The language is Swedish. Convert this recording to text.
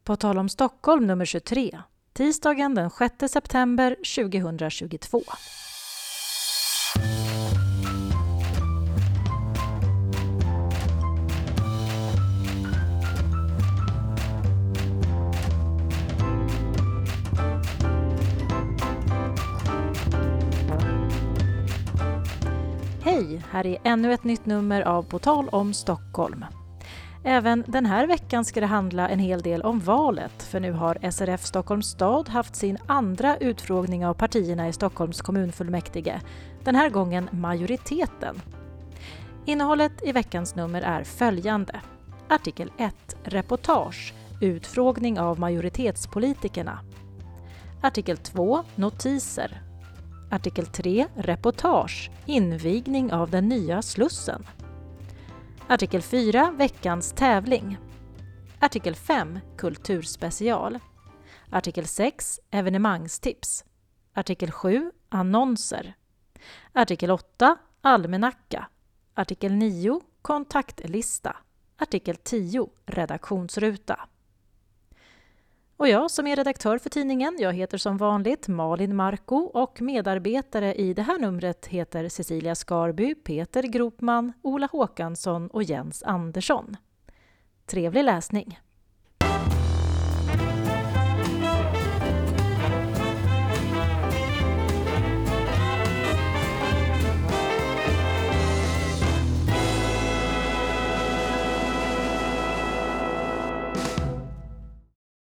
På tal om Stockholm nummer 23, tisdagen den 6 september 2022. Hej, här är ännu ett nytt nummer av På tal om Stockholm. Även den här veckan ska det handla en hel del om valet, för nu har SRF Stockholms stad haft sin andra utfrågning av partierna i Stockholms kommunfullmäktige, den här gången majoriteten. Innehållet i veckans nummer är följande. Artikel 1, reportage, utfrågning av majoritetspolitikerna. Artikel 2, notiser. Artikel 3, reportage, invigning av den nya Slussen. Artikel 4, veckans tävling. Artikel 5, kulturspecial. Artikel 6, evenemangstips. Artikel 7, annonser. Artikel 8, almanacka. Artikel 9, kontaktlista. Artikel 10, redaktionsruta. Och jag som är redaktör för tidningen, jag heter som vanligt Malin Marko och medarbetare i det här numret heter Cecilia Skarby, Peter Gropman, Ola Håkansson och Jens Andersson. Trevlig läsning!